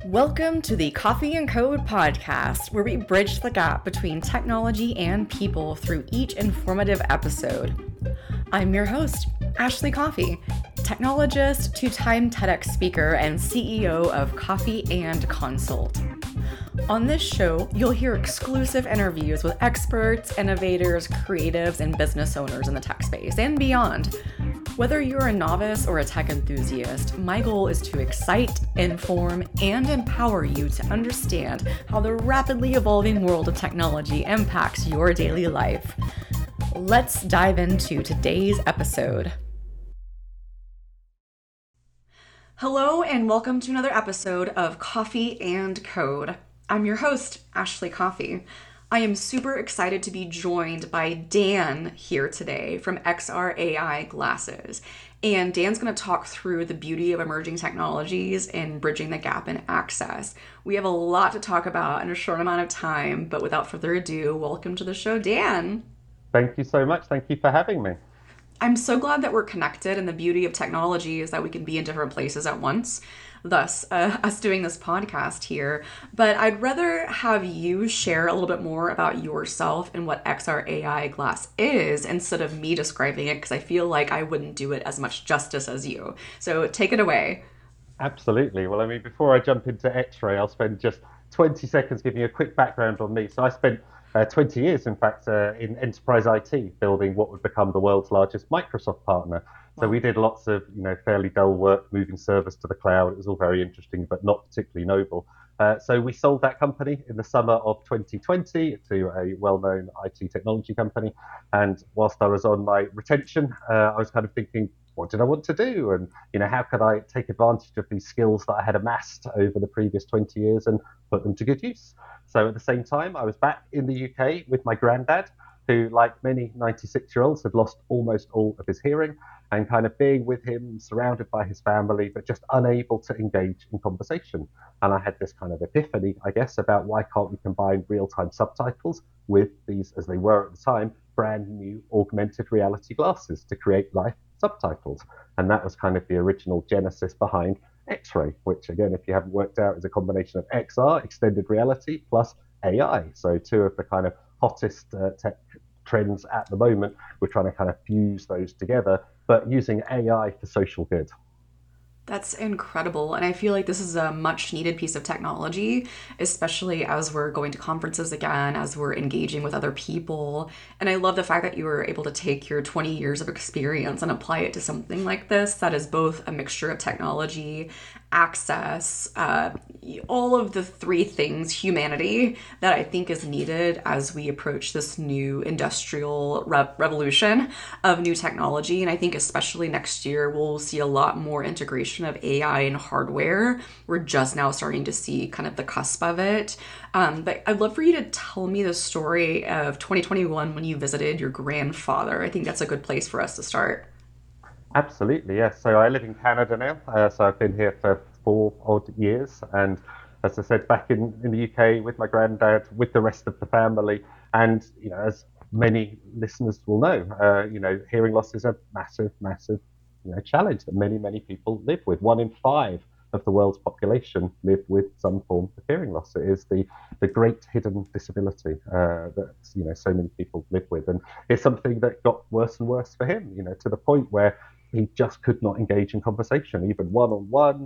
Welcome to the Coffee and Code podcast, where we bridge the gap between technology and people through each informative episode. I'm your host, Ashley Coffee, technologist, two-time TEDx speaker, and CEO of Coffee and Consult. On this show, you'll hear exclusive interviews with experts, innovators, creatives, and business owners in the tech space and beyond. Whether you're a novice or a tech enthusiast, my goal is to excite, inform, and empower you to understand how the rapidly evolving world of technology impacts your daily life. Let's dive into today's episode. Hello, and welcome to another episode of Coffee and Code. I'm your host, Ashley Coffee. I am super excited to be joined by Dan here today from XR.AI Glasses. And Dan's going to talk through the beauty of emerging technologies and bridging the gap in access. We have a lot to talk about in a short amount of time, but without further ado, welcome to the show, Dan. Thank you so much. Thank you for having me. I'm so glad that we're connected, and the beauty of technology is that we can be in different places at once. Thus, us doing this podcast here. But I'd rather have you share a little bit more about yourself and what XR.AI Glass is instead of me describing it, because I feel like I wouldn't do it as much justice as you. So take it away. Absolutely. Well, before I jump into X-Ray, I'll spend just 20 seconds giving you a quick background on me. So I spent 20 years, in fact, in enterprise IT, building what would become the world's largest Microsoft partner. So we did lots of, fairly dull work, moving servers to the cloud. It was all very interesting, but not particularly noble. So we sold that company in the summer of 2020 to a well-known IT technology company. And whilst I was on my retention, I was kind of thinking, what did I want to do? And, how could I take advantage of these skills that I had amassed over the previous 20 years and put them to good use? So at the same time, I was back in the UK with my granddad, who, like many 96-year-olds, had lost almost all of his hearing, and kind of being with him, surrounded by his family, but just unable to engage in conversation. And I had this kind of epiphany, I guess, about why can't we combine real-time subtitles with these, as they were at the time, brand new augmented reality glasses to create live subtitles. And that was kind of the original genesis behind X-Ray, which, again, if you haven't worked out, is a combination of XR, extended reality, plus AI. So two of the kind of hottest tech trends at the moment. We're trying to kind of fuse those together, but using AI for social good. That's incredible. And I feel like this is a much needed piece of technology, especially as we're going to conferences again, as we're engaging with other people. And I love the fact that you were able to take your 20 years of experience and apply it to something like this that is both a mixture of technology, access, all of the three things, humanity, that I think is needed as we approach this new industrial revolution of new technology. And I think especially next year, we'll see a lot more integration of AI and hardware. We're just now starting to see kind of the cusp of it. But I'd love for you to tell me the story of 2021 when you visited your grandfather. I think that's a good place for us to start. Absolutely, yes. So I live in Canada now. So I've been here for 4 odd years. And as I said, back in the UK with my granddad, with the rest of the family. And, as many listeners will know, hearing loss is a massive, massive, challenge that many, many people live with. 1 in 5 of the world's population live with some form of hearing loss. It is the great hidden disability that, so many people live with. And it's something that got worse and worse for him, to the point where he just could not engage in conversation, even one-on-one.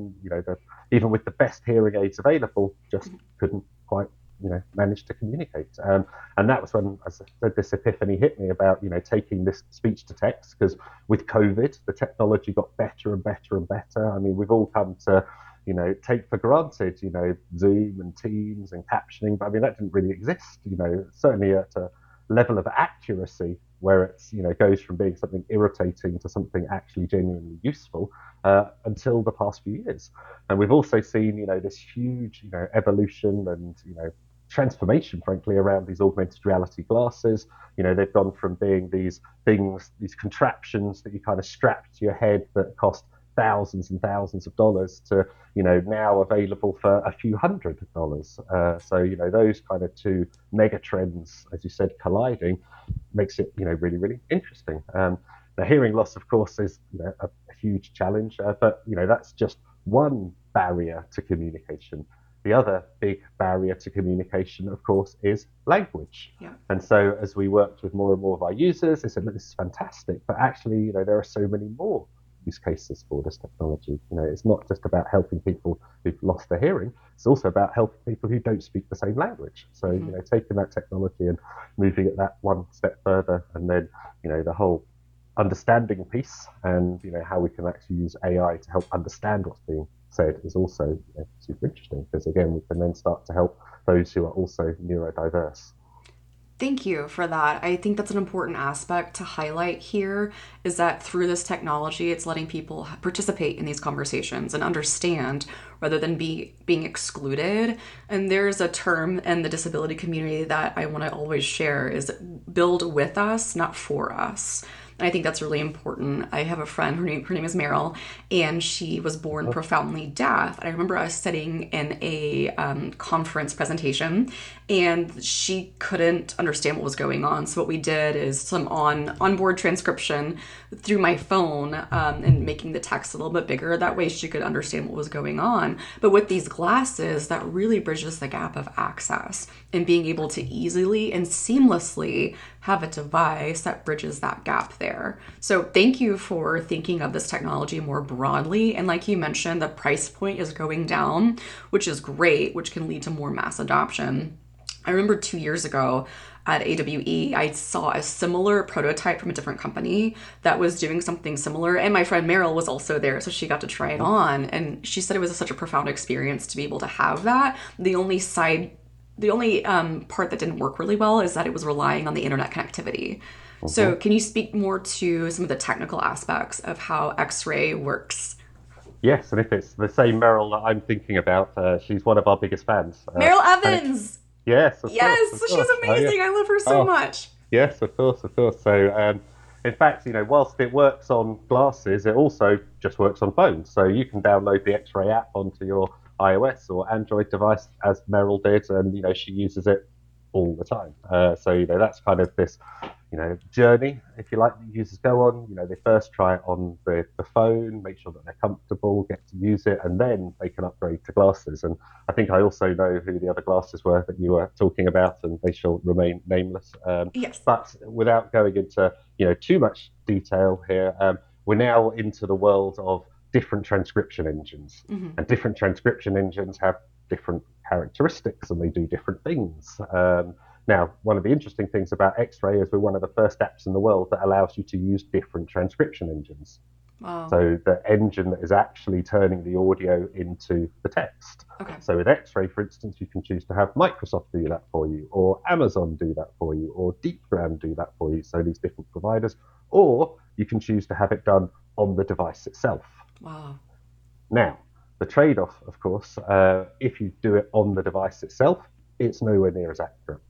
Even with the best hearing aids available, just couldn't quite, manage to communicate. And that was when, as I said, this epiphany hit me about, taking this speech to text, because with COVID, the technology got better and better and better. I mean, we've all come to, take for granted, Zoom and Teams and captioning, but I mean, that didn't really exist, certainly at a level of accuracy where it's, goes from being something irritating to something actually genuinely useful until the past few years. And we've also seen, this huge, evolution and, transformation, frankly, around these augmented reality glasses. They've gone from being these things, these contraptions that you kind of strap to your head that cost thousands and thousands of dollars to, now available for a few $100s. So, those kind of two mega trends, as you said, colliding makes it, really, really interesting. The hearing loss, of course, is a huge challenge, but, that's just one barrier to communication. The other big barrier to communication, of course, is language. Yeah. And so as we worked with more and more of our users, they said, look, this is fantastic, but actually, there are so many more use cases for this technology. It's not just about helping people who've lost their hearing, it's also about helping people who don't speak the same language. So, taking that technology and moving it that one step further, and then, the whole understanding piece and, how we can actually use AI to help understand what's being said is also super interesting, because again, we can then start to help those who are also neurodiverse. Thank you for that. I think that's an important aspect to highlight here is that through this technology, it's letting people participate in these conversations and understand rather than being excluded. And there's a term in the disability community that I want to always share is build with us, not for us. And I think that's really important. I have a friend, her name is Meryl, and she was born profoundly deaf. And I remember us sitting in a conference presentation, and she couldn't understand what was going on. So what we did is some onboard transcription through my phone and making the text a little bit bigger. That way she could understand what was going on. But with these glasses, that really bridges the gap of access and being able to easily and seamlessly have a device that bridges that gap there. So thank you for thinking of this technology more broadly. And like you mentioned, the price point is going down, which is great, which can lead to more mass adoption. I remember 2 years ago at AWE, I saw a similar prototype from a different company that was doing something similar. And my friend Meryl was also there, so she got to try it on. And she said it was such a profound experience to be able to have that. The only part that didn't work really well is that it was relying on the internet connectivity. So can you speak more to some of the technical aspects of how X-ray works? Yes, and if it's the same Meryl that I'm thinking about, she's one of our biggest fans. Meryl Evans! Yes, of course. Yes, Of she's course. Oh, amazing. yeah. I love her so Oh, much. yes, of course, of course. So, in fact, whilst it works on glasses, it also just works on phones. So you can download the X-Ray app onto your iOS or Android device, as Meryl did, and she uses it all the time. So that's kind of this journey, if you like, that users go on. They first try it on the phone, make sure that they're comfortable, get to use it, and then they can upgrade to glasses. And I think I also know who the other glasses were that you were talking about, and they shall remain nameless. Yes. But without going into too much detail here, we're now into the world of different transcription engines, and different transcription engines have different characteristics and they do different things. Now, one of the interesting things about X-Ray is we're one of the first apps in the world that allows you to use different transcription engines. Wow. So the engine that is actually turning the audio into the text. Okay. So with X-Ray, for instance, you can choose to have Microsoft do that for you, or Amazon do that for you, or DeepGram do that for you. So these different providers, or you can choose to have it done on the device itself. Wow. Now, the trade-off, of course, if you do it on the device itself, it's nowhere near as accurate.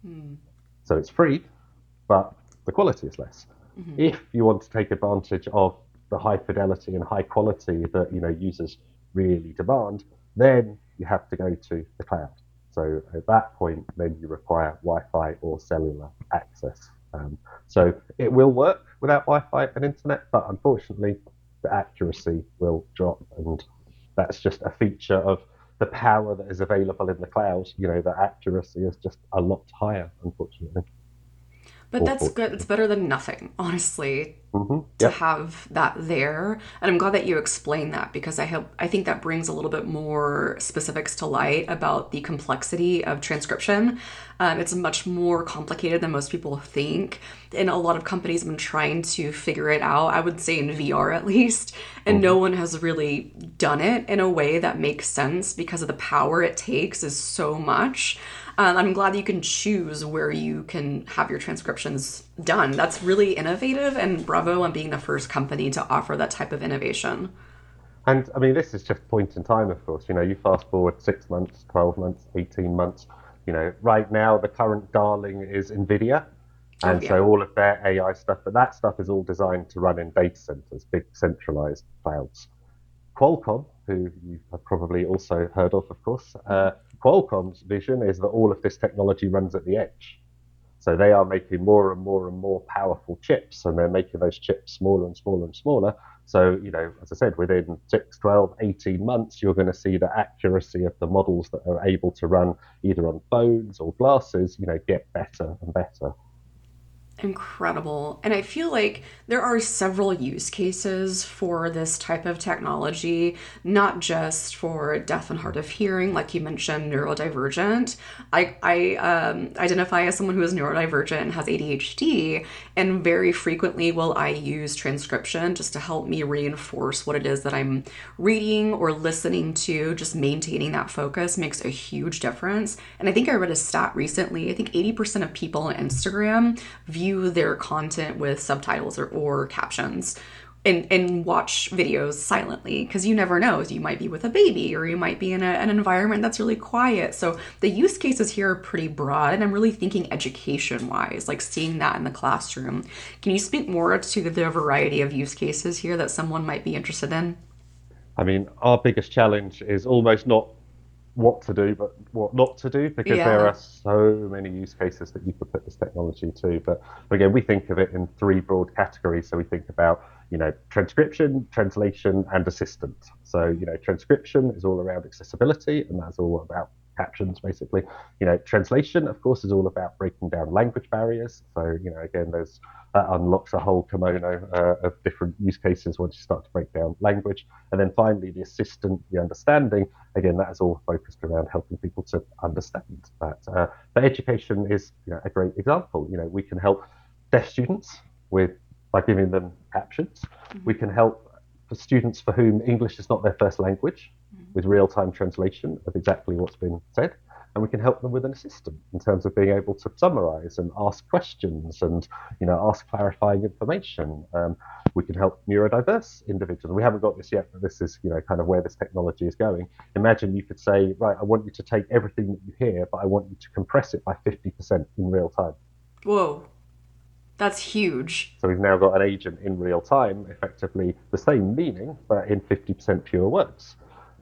So it's free, but the quality is less. If you want to take advantage of the high fidelity and high quality that users really demand, then you have to go to the cloud. So at that point, then you require Wi-Fi or cellular access. So it will work without Wi-Fi and internet, but unfortunately, the accuracy will drop, and that's just a feature of the power that is available in the cloud. The accuracy is just a lot higher, unfortunately. But that's good. It's better than nothing, honestly, to Yep. have that there. And I'm glad that you explained that, because I think that brings a little bit more specifics to light about the complexity of transcription. It's much more complicated than most people think. And a lot of companies have been trying to figure it out, I would say in VR at least. And no one has really done it in a way that makes sense, because of the power it takes is so much. I'm glad that you can choose where you can have your transcriptions done. That's really innovative, and bravo on being the first company to offer that type of innovation. And I mean, this is just point in time, of course. You fast forward 6 months, 12 months, 18 months. Right now, the current darling is NVIDIA. Oh, And yeah. so all of their AI stuff, but that stuff is all designed to run in data centers, big centralized clouds. Qualcomm, who you have probably also heard of course, Qualcomm's vision is that all of this technology runs at the edge. So they are making more and more and more powerful chips, and they're making those chips smaller and smaller and smaller So, as I said, within 6, 12, 18 months, you're going to see the accuracy of the models that are able to run either on phones or glasses, get better and better. Incredible. And I feel like there are several use cases for this type of technology, not just for deaf and hard of hearing, like you mentioned, neurodivergent. I identify as someone who is neurodivergent and has ADHD, and very frequently will I use transcription just to help me reinforce what it is that I'm reading or listening to. Just maintaining that focus makes a huge difference. And I think I read a stat recently, I think 80% of people on Instagram view their content with subtitles or captions and watch videos silently because you never know. You might be with a baby or you might be in an environment that's really quiet. So the use cases here are pretty broad, and I'm really thinking education wise, like seeing that in the classroom. Can you speak more to the variety of use cases here that someone might be interested in? I mean, our biggest challenge is almost not what to do, but what not to do, because there Yeah. are so many use cases that you could put this technology to. But again, we think of it in three broad categories. So we think about, transcription, translation, and assistant. So, transcription is all around accessibility, and that's all about captions, basically. Translation, of course, is all about breaking down language barriers. So, again, that unlocks a whole kimono of different use cases once you start to break down language. And then finally, the assistant, the understanding, again, that is all focused around helping people to understand that. But education is, a great example. We can help deaf students with by giving them captions. We can help for students for whom English is not their first language with real-time translation of exactly what's been said. And we can help them with an assistant in terms of being able to summarize and ask questions and ask clarifying information. We can help neurodiverse individuals. We haven't got this yet, but this is kind of where this technology is going. Imagine you could say, right, I want you to take everything that you hear, but I want you to compress it by 50% in real time. Whoa, that's huge. So we've now got an agent in real time, effectively the same meaning, but in 50% fewer words.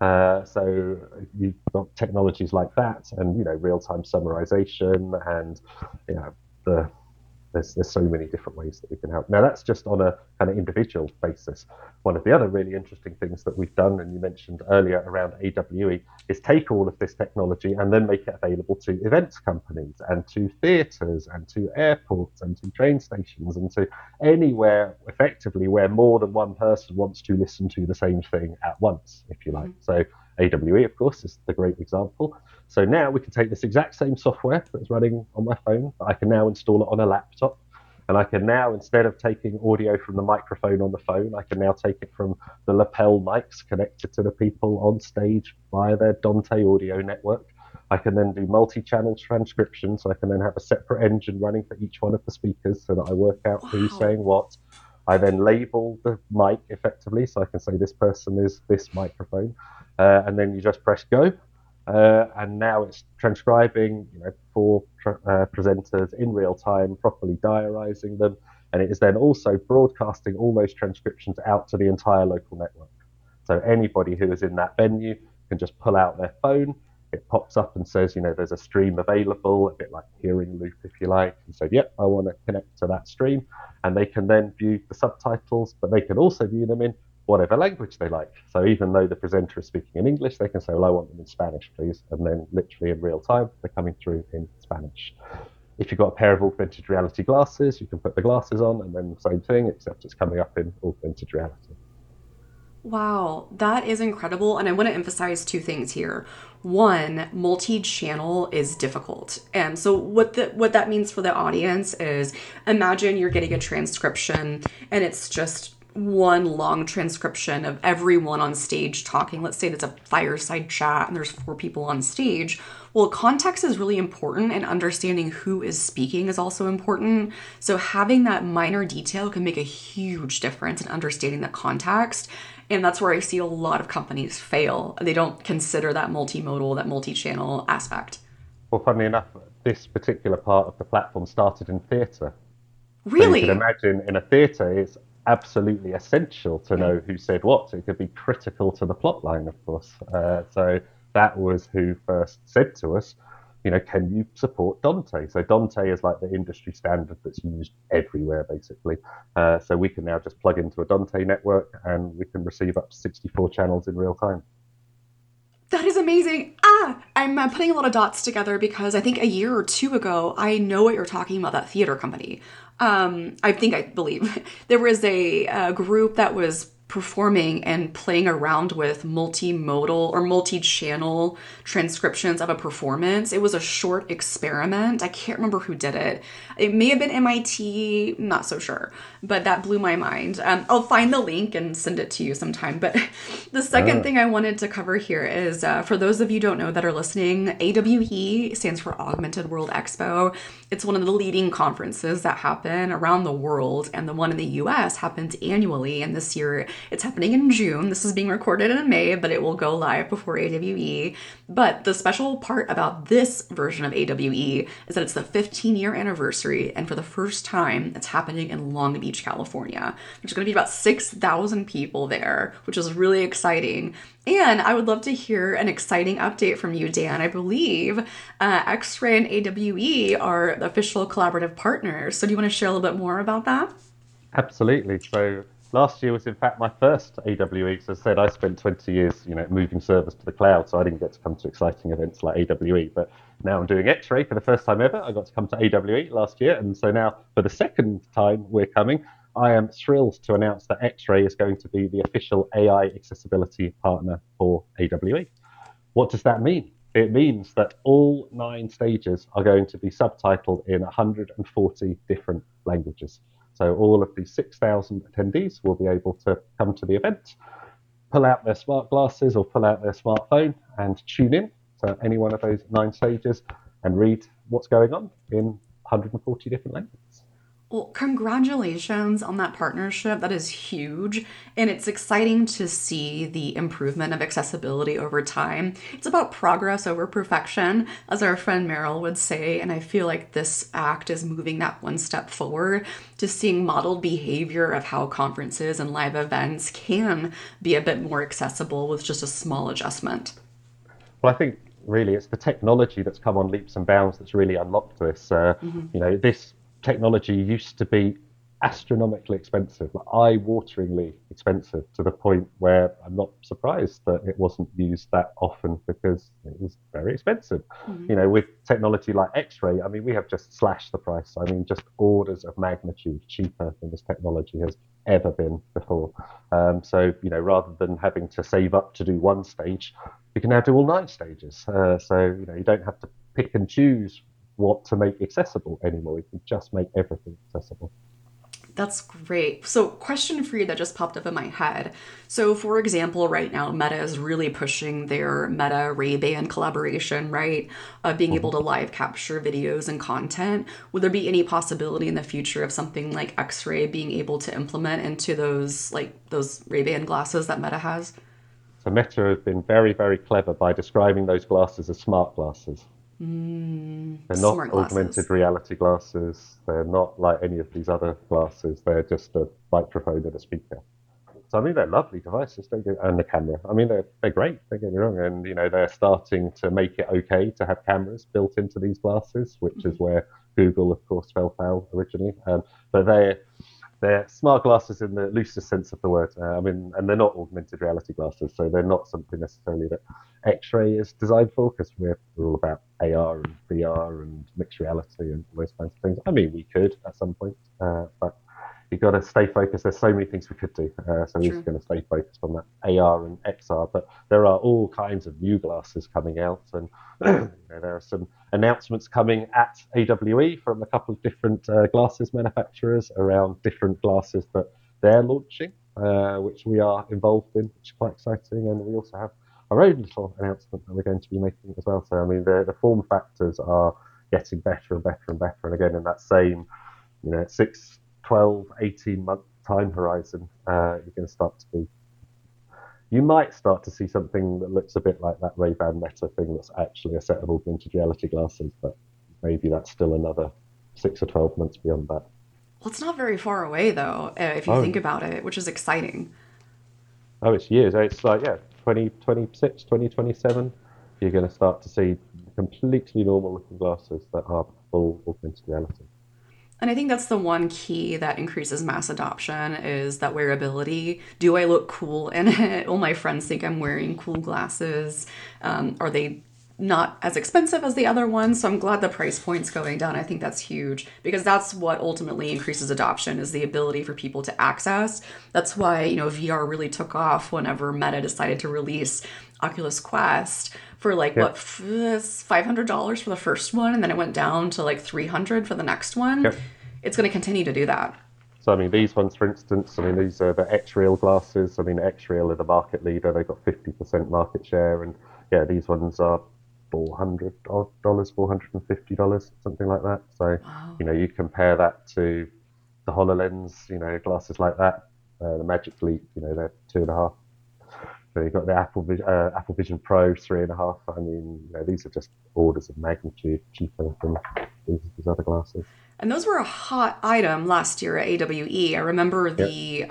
So you've got technologies like that, and real-time summarization, and you know the there's so many different ways that we can help. Now that's just on a kind of individual basis. One of the other really interesting things that we've done, and you mentioned earlier around AWE, is take all of this technology and then make it available to events companies and to theatres and to airports and to train stations and to anywhere effectively where more than one person wants to listen to the same thing at once, if you like. So AWE, of course, is the great example. So now we can take this exact same software that's running on my phone, but I can now install it on a laptop. And I can now, instead of taking audio from the microphone on the phone, I can now take it from the lapel mics connected to the people on stage via their Dante audio network. I can then do multi-channel transcription, so I can then have a separate engine running for each one of the speakers so that I work out who's Wow. saying what. I then label the mic effectively, so I can say this person is this microphone, and then you just press go, and now it's transcribing, for presenters in real time, properly diarising them, and it is then also broadcasting all those transcriptions out to the entire local network. So anybody who is in that venue can just pull out their phone. It pops up and says, there's a stream available, a bit like Hearing Loop, if you like, and said, yep, I want to connect to that stream. And they can then view the subtitles, but they can also view them in whatever language they like. So even though the presenter is speaking in English, they can say, well, I want them in Spanish, please. And then literally in real time, they're coming through in Spanish. If you've got a pair of augmented reality glasses, you can put the glasses on and then the same thing, except it's coming up in augmented reality. Wow, that is incredible. And I want to emphasize two things here. One, multi-channel is difficult. And so what that means for the audience is imagine you're getting a transcription and it's just one long transcription of everyone on stage talking. Let's say it's a fireside chat and there's four people on stage. Well, context is really important, and understanding who is speaking is also important. So having that minor detail can make a huge difference in understanding the context. And that's where I see a lot of companies fail. They don't consider that multimodal, that multi-channel aspect. Well, funnily enough, this particular part of the platform started in theatre. So you could Really? imagine in a theatre, it's absolutely essential to Yeah. know who said what. It could be critical to the plot line, of course. So that was who first said to us, can you support Dante? So Dante is like the industry standard that's used everywhere, basically. So we can now just plug into a Dante network and we can receive up to 64 channels in real time. That is amazing. I'm putting a lot of dots together because I think a year or two ago, I know what you're talking about, that theater company. I believe there was a group that was performing and playing around with multimodal or multi-channel transcriptions of a performance. It was a short experiment. I can't remember who did it. It may have been MIT, not so sure, but that blew my mind. I'll find the link and send it to you sometime. But the second Ah, thing I wanted to cover here is for those of you who don't know that are listening, AWE stands for Augmented World Expo. It's one of the leading conferences that happen around the world, and the one in the US happens annually. And this year it's happening in June. This is being recorded in May, but it will go live before AWE. But the special part about this version of AWE is that it's the 15-year anniversary, and for the first time, it's happening in Long Beach, California. There's going to be about 6,000 people there, which is really exciting. And I would love to hear an exciting update from you, Dan. I believe X-Ray and AWE are the official collaborative partners. So do you want to share a little bit more about that? absolutely. So last year was in fact my first AWE. So as I said, I spent 20 years, moving servers to the cloud, so I didn't get to come to exciting events like AWE. But now I'm doing X-Ray for the first time ever. I got to come to AWE last year, and so now for the second time we're coming. I am thrilled to announce that X-Ray is going to be the official AI accessibility partner for AWE. What does that mean? It means that all 9 stages are going to be subtitled in 140 different languages. So all of the 6,000 attendees will be able to come to the event, pull out their smart glasses or pull out their smartphone and tune in to any one of those 9 stages and read what's going on in 140 different languages. Well, congratulations on that partnership. That is huge. And it's exciting to see the improvement of accessibility over time. It's about progress over perfection, as our friend Meryl would say. And I feel like this act is moving that one step forward to seeing modeled behavior of how conferences and live events can be a bit more accessible with just a small adjustment. Well, I think really it's the technology that's come on leaps and bounds that's really unlocked this. This technology used to be astronomically expensive, like eye-wateringly expensive, to the point where I'm not surprised that it wasn't used that often because it was very expensive. Mhm. With technology like X-ray, I mean, we have just slashed the price. I mean, just orders of magnitude cheaper than this technology has ever been before. So, rather than having to save up to do one stage, you can now do all 9 stages. So, you don't have to pick and choose what to make accessible anymore. You can just make everything accessible. That's great. So, question for you that just popped up in my head. So, for example, right now, Meta is really pushing their Meta Ray-Ban collaboration, right? Being able Mhm. to live capture videos and content. Would there be any possibility in the future of something like X-Ray being able to implement into those Ray-Ban glasses that Meta has? So Meta have been very, very clever by describing those glasses as smart glasses. They're not Smart augmented glasses. reality glasses. They're not like any of these other glasses. They're just a microphone and a speaker. So I mean, they're lovely devices. And the camera. I mean, they're great. Don't get me wrong. And they're starting to make it okay to have cameras built into these glasses, which is Mhm. where Google, of course, fell foul originally. But they're smart glasses in the loosest sense of the word. I mean, and they're not augmented reality glasses, so they're not something necessarily that X-ray is designed for, because we're all about AR and VR and mixed reality and all those kinds of things. I mean, we could at some point, but you've got to stay focused. There's so many things we could do, so we're just True. going to stay focused on that AR and XR. But there are all kinds of new glasses coming out, and there are some announcements coming at AWE from a couple of different glasses manufacturers around different glasses that they're launching, which we are involved in, which is quite exciting. And we also have our own little announcement that we're going to be making as well. So, I mean, the form factors are getting better and better and better. And again, in that same 6, 12, 18-month time horizon, you're going to start to be you might start to see something that looks a bit like that Ray-Ban Meta thing that's actually a set of augmented reality glasses, but maybe that's still another 6 or 12 months beyond that. Well, it's not very far away, though, if you think Oh, about it, which is exciting. oh, it's years. It's like, yeah, 2026, 2027. You're going to start to see completely normal looking glasses that are full augmented reality. And I think that's the one key that increases mass adoption is that wearability. Do I look cool in it? Will my friends think I'm wearing cool glasses? Are they not as expensive as the other ones? So I'm glad the price point's going down. I think that's huge because that's what ultimately increases adoption is the ability for people to access. That's why, VR really took off whenever Meta decided to release Oculus Quest for like Yeah, what $500 for the first one, and then it went down to like 300 for the next one. yeah. It's going to continue to do that. So, I mean, these ones, for instance, I mean, these are the X-Real glasses. I mean, X-Real are the market leader. They've got 50% market share. And yeah, these ones are $400 $450, something like that. So, Wow. you compare that to the HoloLens, glasses like that, the Magic Leap, they're 2.5. So you've got the Apple Vision Pro, 3.5. I mean, these are just orders of magnitude cheaper than these other glasses. And those were a hot item last year at AWE. I remember Yeah,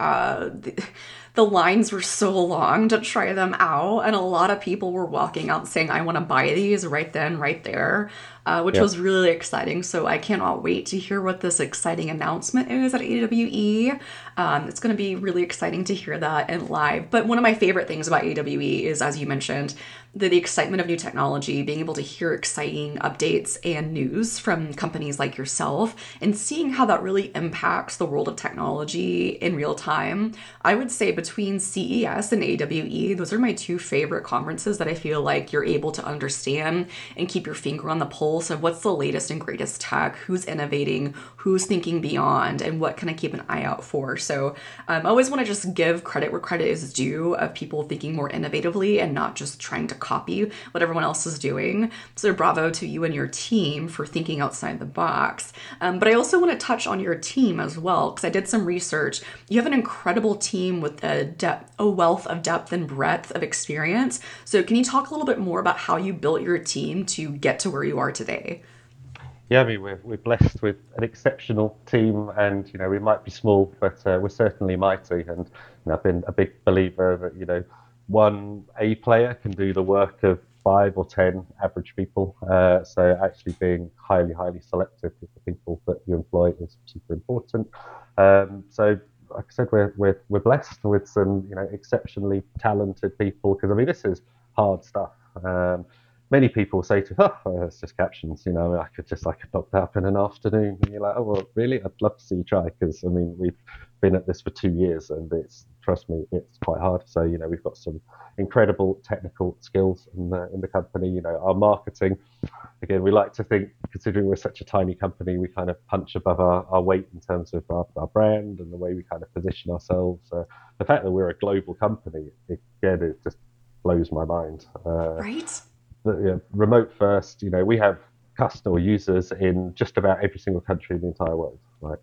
the lines were so long to try them out, and a lot of people were walking out saying, "I want to buy these right then, right there," which yeah. was really exciting. So I cannot wait to hear what this exciting announcement is at AWE. It's going to be really exciting to hear that in live. But one of my favorite things about AWE is, as you mentioned, the excitement of new technology, being able to hear exciting updates and news from companies like yourself, and seeing how that really impacts the world of technology in real time. I would say between CES and AWE, those are my two favorite conferences that I feel like you're able to understand and keep your finger on the pulse of what's the latest and greatest tech, who's innovating, who's thinking beyond, and what can I keep an eye out for. So I always want to just give credit where credit is due of people thinking more innovatively and not just trying to copy what everyone else is doing. So bravo to you and your team for thinking outside the box. But I also want to touch on your team as well, because I did some research. You have an incredible team with a wealth of depth and breadth of experience. So can you talk a little bit more about how you built your team to get to where you are today? Yeah, I mean, we're blessed with an exceptional team, and we might be small, but we're certainly mighty. And I've been a big believer that one A player can do the work of 5 or 10 average people. So actually being highly, highly selective with the people that you employ is super important. So like I said, we're blessed with some exceptionally talented people because I mean this is hard stuff. Many people say to, oh, it's just captions, I could knock that up in an afternoon. And you're like, oh, well, really? I'd love to see you try because, I mean, we've been at this for 2 years and trust me, it's quite hard. So, we've got some incredible technical skills in the company. Our marketing, again, we like to think, considering we're such a tiny company, we kind of punch above our weight in terms of our brand and the way we kind of position ourselves. The fact that we're a global company, again, it just blows my mind. Right? Remote first, we have customer users in just about every single country in the entire world, right?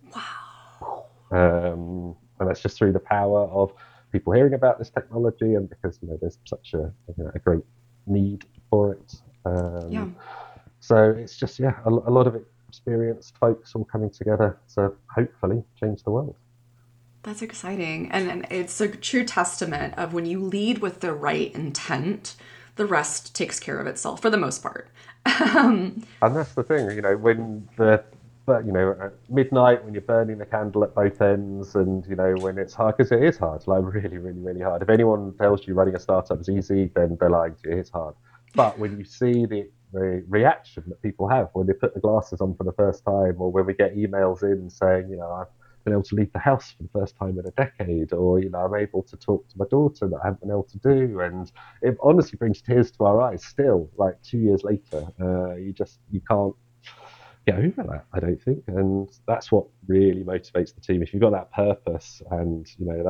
And that's just through the power of people hearing about this technology and because there's such a great need for it. Yeah. So it's just a lot of experienced folks all coming together to hopefully change the world. That's exciting. And it's a true testament of when you lead with the right intent, the rest takes care of itself for the most part. And that's the thing, when but at midnight when you're burning the candle at both ends, and when it's hard, because it is hard, like really, really, really hard. If anyone tells you running a startup is easy, then they're lying to you. It's hard. But when you see the reaction that people have when they put the glasses on for the first time, or when we get emails in saying, I've been able to leave the house for the first time in a decade, or I'm able to talk to my daughter that I haven't been able to do, and it honestly brings tears to our eyes. Still, like 2 years later, you can't get over that, I don't think, and that's what really motivates the team. If you've got that purpose and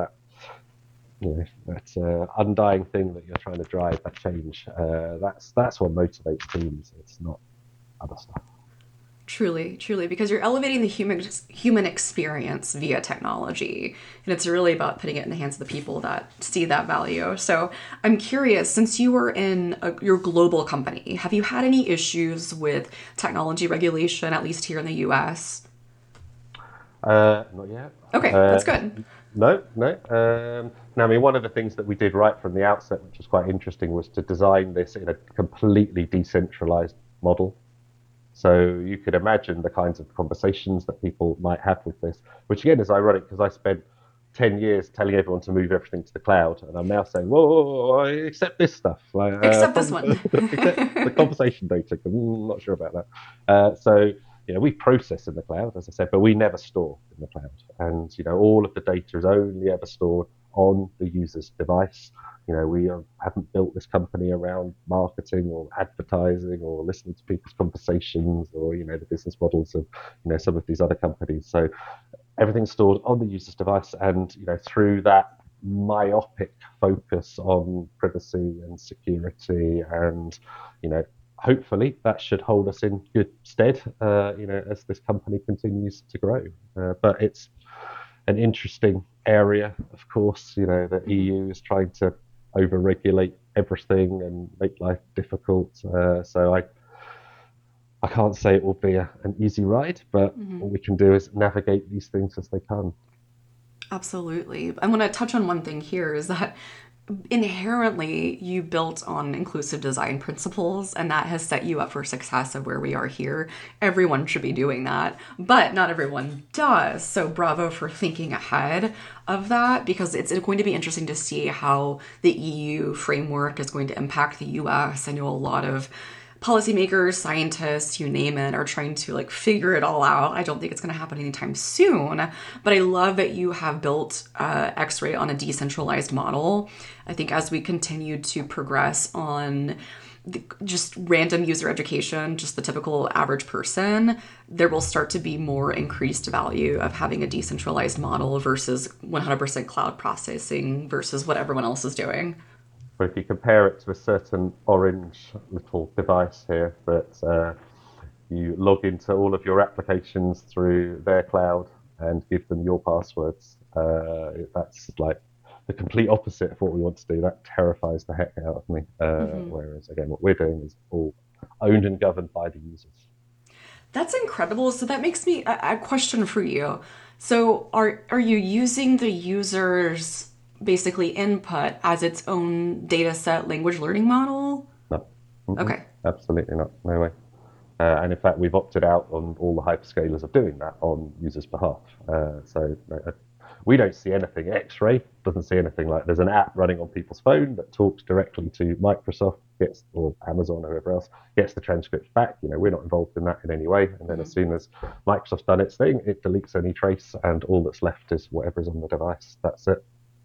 that undying thing that you're trying to drive, that change, that's what motivates teams. It's not other stuff. Truly, truly, because you're elevating the human experience via technology, and it's really about putting it in the hands of the people that see that value. So, I'm curious, since you were in your global company, have you had any issues with technology regulation, at least here in the U.S.? Not yet. Okay, that's good. No, no. Now, I mean, one of the things that we did right from the outset, which was quite interesting, was to design this in a completely decentralized model. So you could imagine the kinds of conversations that people might have with this, which again is ironic because I spent 10 years telling everyone to move everything to the cloud, and I'm now saying, whoa, whoa, whoa, accept this stuff, like Except this one. except the conversation data. I'm not sure about that. So we process in the cloud, as I said, but we never store in the cloud, and all of the data is only ever stored on the user's device. We haven't built this company around marketing or advertising or listening to people's conversations or the business models of some of these other companies. So everything's stored on the user's device, and through that myopic focus on privacy and security, and hopefully that should hold us in good stead, as this company continues to grow. But it's an interesting area, of course. The EU is trying to over-regulate everything and make life difficult. So I can't say it will be an easy ride, but all we can do is navigate these things as they come. Absolutely. I want to touch on one thing here is that inherently you built on inclusive design principles, and that has set you up for success of where we are here. Everyone should be doing that, but not everyone does. So bravo for thinking ahead of that, because it's going to be interesting to see how the EU framework is going to impact the US. I know a lot of policymakers, scientists, you name it, are trying to figure it all out. I don't think it's going to happen anytime soon, but I love that you have built X-Ray on a decentralized model. I think as we continue to progress on just random user education, just the typical average person, there will start to be more increased value of having a decentralized model versus 100% cloud processing versus what everyone else is doing. But if you compare it to a certain orange little device here that you log into all of your applications through their cloud and give them your passwords, that's like the complete opposite of what we want to do. That terrifies the heck out of me. Whereas, again, what we're doing is all owned and governed by the users. That's incredible. So that makes me a question for you. So are you using the user's basically input as its own data set language learning model? No, Okay. absolutely not. No way. And in fact, we've opted out on all the hyperscalers of doing that on users' behalf. So we don't see anything. X-Ray doesn't see anything. Like there's an app running on people's phone that talks directly to Microsoft, or Amazon or whoever else, gets the transcripts back. We're not involved in that in any way. And then as soon as Microsoft's done its thing, it deletes any trace, and all that's left is whatever's on the device. That's it.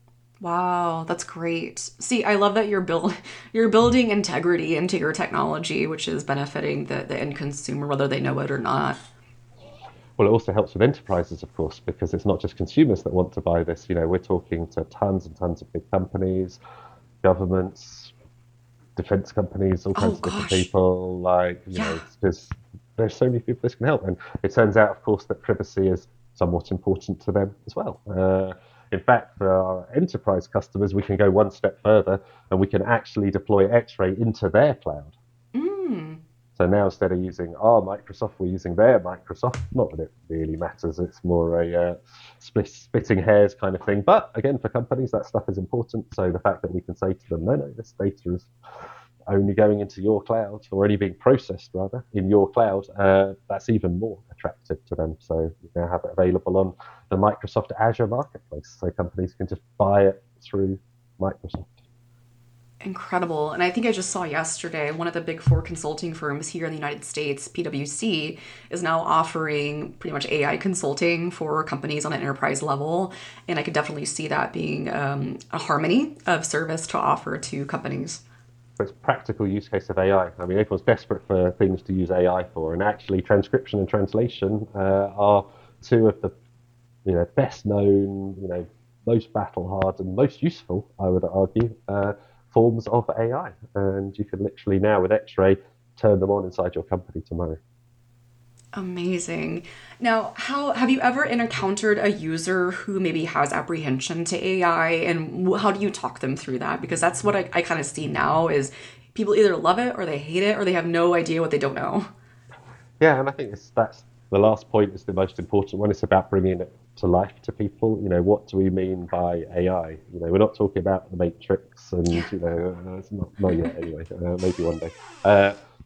Wow, that's great. See, I love that you're building integrity into your technology, which is benefiting the end consumer, whether they know it or not. Well, it also helps with enterprises, of course, because it's not just consumers that want to buy this. We're talking to tons and tons of big companies, governments, defense companies, all Oh kinds of different gosh. people. Yeah. Because there's so many people this can help. And it turns out, of course, that privacy is somewhat important to them as well. In fact, for our enterprise customers, we can go one step further and we can actually deploy X-Ray into their cloud. Mm. So now instead of using our Microsoft, we're using their Microsoft. Not that it really matters. It's more a splitting hairs kind of thing. But again, for companies, that stuff is important. So the fact that we can say to them, no, this data is only going into your cloud, or only being processed rather in your cloud, that's even more attractive to them. So we now have it available on the Microsoft Azure marketplace. So companies can just buy it through Microsoft. Incredible. And I think I just saw yesterday one of the big four consulting firms here in the United States, PwC, is now offering pretty much AI consulting for companies on an enterprise level. And I could definitely see that being a harmony of service to offer to companies. But it's a practical use case of AI. I mean, everyone's desperate for things to use AI for, and actually, transcription and translation are two of the best known, most battle hardened, most useful, I would argue, forms of AI. And you can literally now with X-Ray turn them on inside your company tomorrow. Amazing. Now, how have you ever encountered a user who maybe has apprehension to AI, and how do you talk them through that? Because that's what I kind of see now is people either love it or they hate it or they have no idea what they don't know. Yeah, and I think that's the last point is the most important one. It's about bringing it to life to people. What do we mean by AI? We're not talking about the Matrix, and Yeah. it's not yet anyway. Maybe one day. Uh,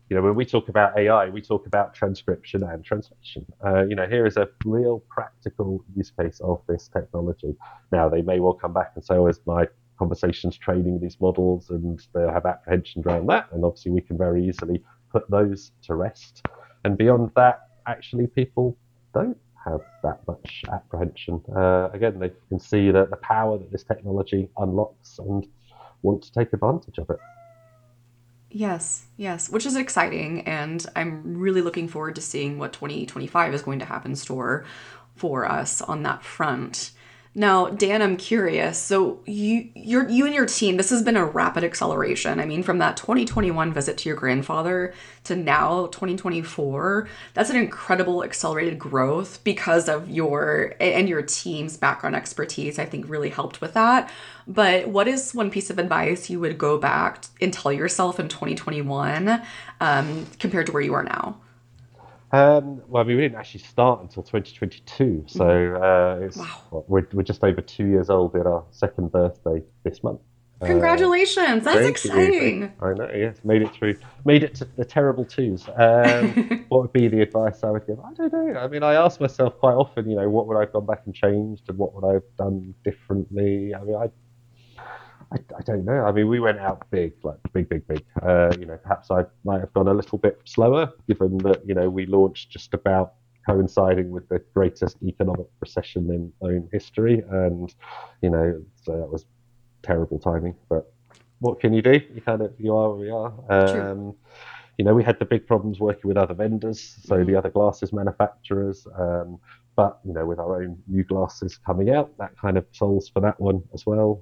when we talk about AI, we talk about transcription and translation. Here is a real practical use case of this technology. Now, they may well come back and say, "Oh, is my conversations training these models?" And they'll have apprehensions around that. And obviously, we can very easily put those to rest. And beyond that, actually, people don't have that much apprehension. Again, they can see the power that this technology unlocks and want to take advantage of it. Yes, yes, which is exciting. And I'm really looking forward to seeing what 2025 is going to have in store for us on that front. Now, Dan, I'm curious. So you and your team, this has been a rapid acceleration. I mean, from that 2021 visit to your grandfather to now 2024, that's an incredible accelerated growth because of your team's background expertise. I think really helped with that. But what is one piece of advice you would go back and tell yourself in 2021 compared to where you are now? Well, I mean, we didn't actually start until 2022, so Wow. we're just over 2 years old in our second birthday this month. Uh, Congratulations. That's Thank you. exciting. I know, yes, made it to the terrible twos. What would be the advice I would give? I don't know. I mean, I ask myself quite often, what would I have gone back and changed and what would I have done differently? I mean, I don't know. I mean, we went out big, like big, big, big. Perhaps I might have gone a little bit slower, given that, we launched just about coinciding with the greatest economic recession in known history. And, so that was terrible timing. But what can you do? You are where we True. are. We had the big problems working with other vendors, so the Hmm. other glasses manufacturers. But with our own new glasses coming out, that kind of solves for that one as well.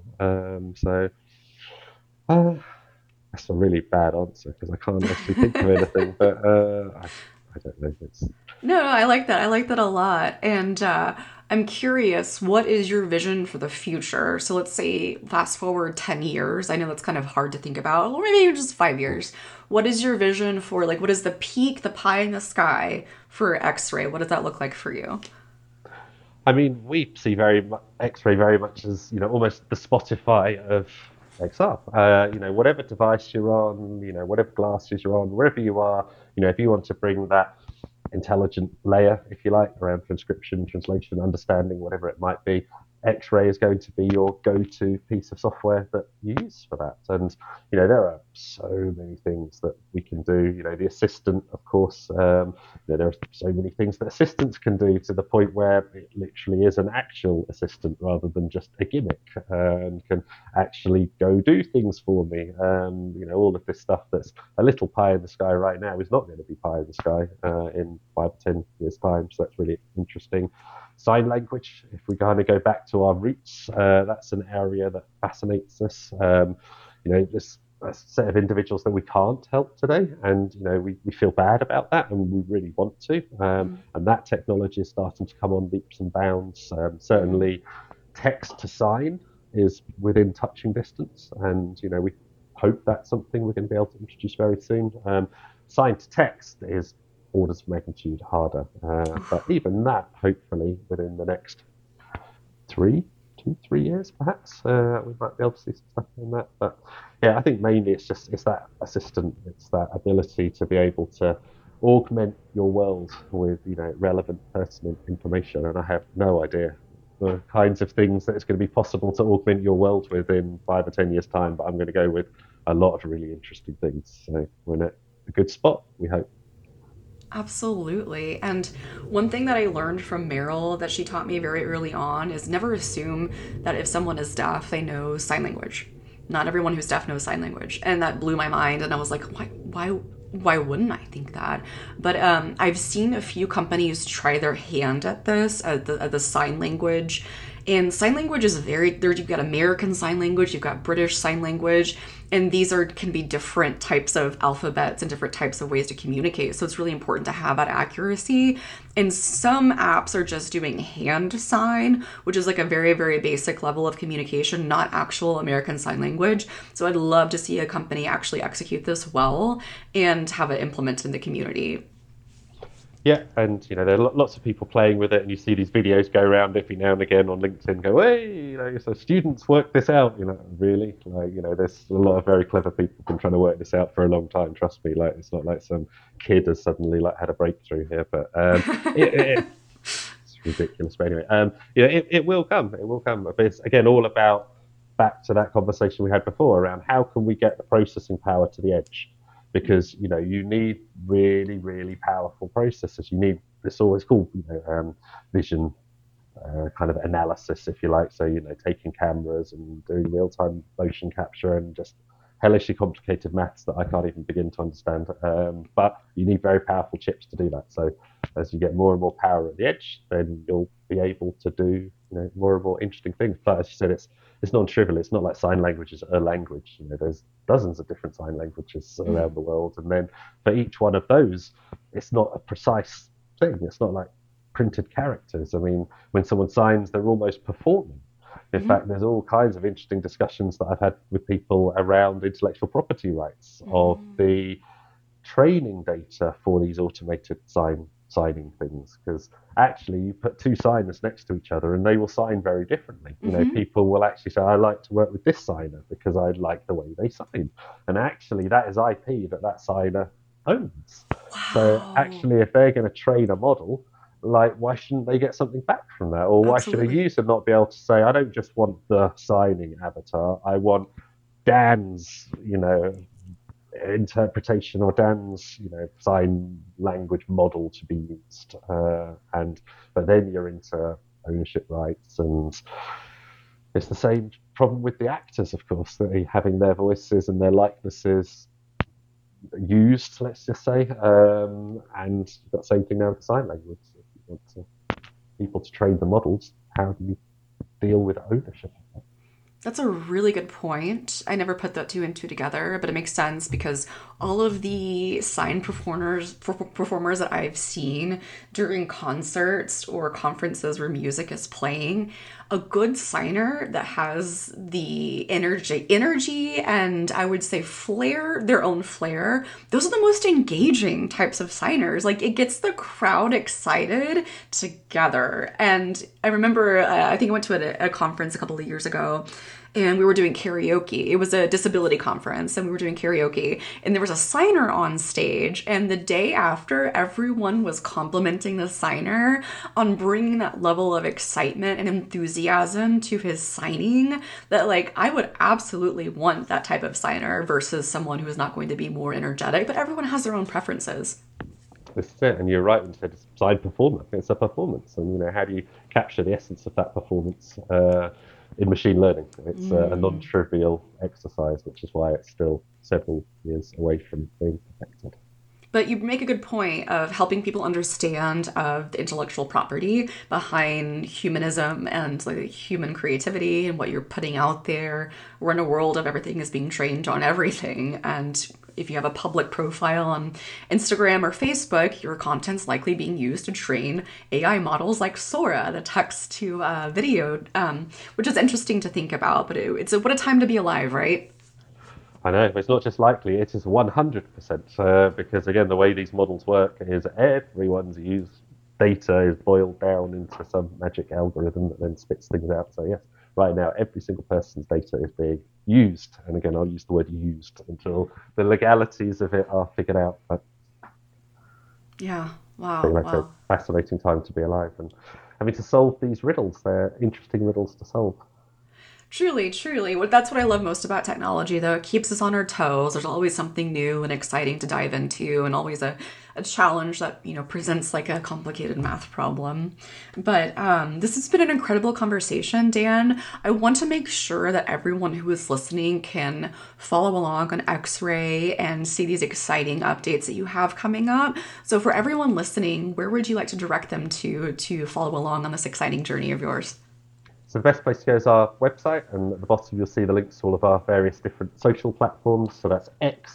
Uh, that's a really bad answer because I can't actually think of anything. But I don't know. No, no, I like that. I like that a lot. And I'm curious, what is your vision for the future? So let's say fast forward 10 years. I know that's kind of hard to think about, or maybe just 5 years. What is your vision for, like, what is the peak, the pie in the sky for X ray? What does that look like for you? I mean, we see X-ray very much as almost the Spotify of XR. Whatever device you're on, whatever glasses you're on, wherever you are, if you want to bring that intelligent layer, if you like, around transcription, translation, understanding, whatever it might be. X-Ray is going to be your go-to piece of software that you use for that. And there are so many things that we can do. The assistant, of course. There are so many things that assistants can do to the point where it literally is an actual assistant rather than just a gimmick, and can actually go do things for me. All of this stuff that's a little pie in the sky right now is not going to be pie in the sky in 5 or 10 years' time. So that's really interesting. Sign language, if we kind of go back to our roots, that's an area that fascinates us. This a set of individuals that we can't help today, and we feel bad about that, and we really want to. And that technology is starting to come on leaps and bounds. Mm. Certainly, text to sign is within touching distance, and we hope that's something we're going to be able to introduce very soon. Sign to text is orders of magnitude harder, but even that, hopefully, within the next 3 years, perhaps, we might be able to see some stuff in that. But yeah, I think mainly it's that assistant, it's that ability to be able to augment your world with relevant pertinent information. And I have no idea the kinds of things that it's going to be possible to augment your world with in 5 or 10 years' time. But I'm going to go with a lot of really interesting things. So we're in a good spot, we hope. Absolutely. And one thing that I learned from Meryl that she taught me very early on is never assume that if someone is deaf, they know sign language. Not everyone who's deaf knows sign language. And that blew my mind. And I was like, why wouldn't I think that? But I've seen a few companies try their hand at this, at the sign language. And sign language is there. You've got American Sign Language, you've got British Sign Language, and these can be different types of alphabets and different types of ways to communicate. So it's really important to have that accuracy. And some apps are just doing hand sign, which is like a very, very basic level of communication, not actual American Sign Language. So I'd love to see a company actually execute this well and have it implemented in the community. Yeah, and there are lots of people playing with it, and you see these videos go around every now and again on LinkedIn. Go, hey, so students work this out. Really, there's a lot of very clever people been trying to work this out for a long time. Trust me, like it's not like some kid has suddenly like had a breakthrough here, but it's ridiculous. But anyway, it will come. It will come. But it's again all about back to that conversation we had before around how can we get the processing power to the edge, because you need really really powerful processors. You need it's always called vision kind of analysis, if you like. So taking cameras and doing real time motion capture and just hellishly complicated maths that I can't even begin to understand. But you need very powerful chips to do that. So as you get more and more power at the edge, then you'll be able to do more and more interesting things. But as you said, it's non-trivial. It's not like sign language is a language. There's dozens of different sign languages around the world, and then for each one of those, it's not a precise thing. It's not like printed characters. I mean, when someone signs, they're almost performing. In fact, there's all kinds of interesting discussions that I've had with people around intellectual property rights of the training data for these automated signing things, because actually you put two signers next to each other and they will sign very differently. People will actually say, I like to work with this signer because I like the way they sign, and actually that is IP that signer owns. Wow. So actually, if they're going to train a model, like, why shouldn't they get something back from that? Or why should a user not be able to say, I don't just want the signing avatar, I want Dan's interpretation or Dan's sign language model to be used, but then you're into ownership rights, and it's the same problem with the actors, of course, that are having their voices and their likenesses used, let's just say, and you've got the same thing now with the sign language. If you want people to train the models, how do you deal with ownership? That's a really good point. I never put that two and two together, but it makes sense because all of the sign performers that I've seen during concerts or conferences where music is playing, a good signer that has the energy and I would say flair, their own flair, those are the most engaging types of signers. Like it gets the crowd excited together. And I remember, I think I went to a conference a couple of years ago, and we were doing karaoke. It was a disability conference, and we were doing karaoke, and there was a signer on stage, and the day after, everyone was complimenting the signer on bringing that level of excitement and enthusiasm to his signing that, like, I would absolutely want that type of signer versus someone who is not going to be more energetic, but everyone has their own preferences. This is it, and you're right when you said it's sign performance. It's a performance, and how do you capture the essence of that performance in machine learning? It's a non-trivial exercise, which is why it's still several years away from being perfected. But you make a good point of helping people understand the intellectual property behind humanism and like human creativity and what you're putting out there. We're in a world of everything is being trained on everything, and if you have a public profile on Instagram or Facebook, your content's likely being used to train AI models like Sora, the text to video, which is interesting to think about. But it's what a time to be alive, right? I know, but it's not just likely, it is 100%, because again, the way these models work is everyone's used data is boiled down into some magic algorithm that then spits things out. So yes, right now, every single person's data is being used. And again, I'll use the word used until the legalities of it are figured out. But yeah, wow, I think that's wow. a fascinating time to be alive and having to solve these riddles. They're interesting riddles to solve. Truly, truly. That's what I love most about technology, though. It keeps us on our toes. There's always something new and exciting to dive into, and always a challenge that, presents like a complicated math problem. But this has been an incredible conversation, Dan. I want to make sure that everyone who is listening can follow along on X-Ray and see these exciting updates that you have coming up. So for everyone listening, where would you like to direct them to follow along on this exciting journey of yours? So the best place to go is our website, and at the bottom you'll see the links to all of our various different social platforms. So that's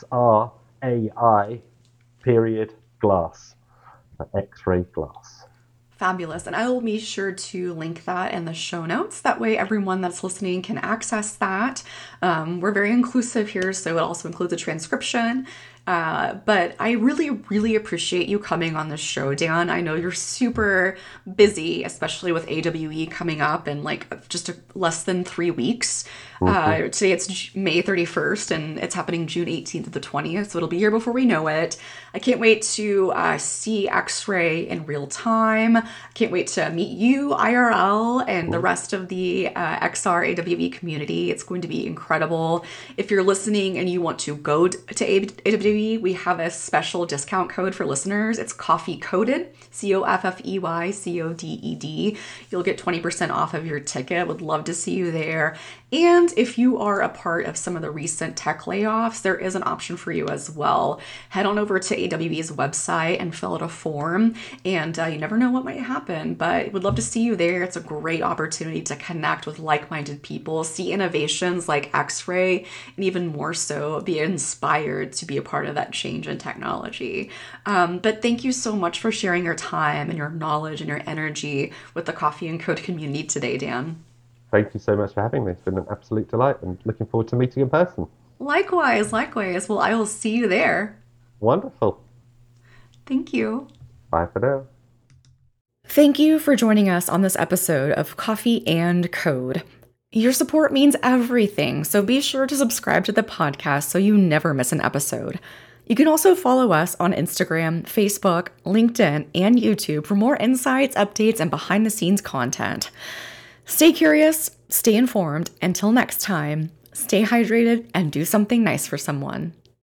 XRAI period glass, X-ray glass. Fabulous. And I will be sure to link that in the show notes. That way, everyone that's listening can access that. We're very inclusive here, so it also includes a transcription. But I really, really appreciate you coming on the show, Dan. I know you're super busy, especially with AWE coming up in like just less than 3 weeks. Today it's May 31st and it's happening June 18th to the 20th, so it'll be here before we know it. I can't wait to see X-Ray in real time. I can't wait to meet you IRL and the rest of the XR AWE community. It's going to be incredible. If you're listening and you want to go to AWE, we have a special discount code for listeners. It's Coffee Coded, COFFEY CODED. You'll get 20% off of your ticket. Would love to see you there. And if you are a part of some of the recent tech layoffs, there is an option for you as well. Head on over to AWE's website and fill out a form. And you never know what might happen, but would love to see you there. It's a great opportunity to connect with like-minded people, see innovations like X-Ray, and even more so, be inspired to be a part of that change in technology. But thank you so much for sharing your time and your knowledge and your energy with the Coffee and Code community today, Dan. Thank you so much for having me. It's been an absolute delight and looking forward to meeting in person. Likewise. Well, I will see you there. Wonderful. Thank you. Bye for now. Thank you for joining us on this episode of Coffee and Code. Your support means everything, so be sure to subscribe to the podcast so you never miss an episode. You can also follow us on Instagram, Facebook, LinkedIn, and YouTube for more insights, updates, and behind-the-scenes content. Stay curious, stay informed. Until next time, stay hydrated and do something nice for someone.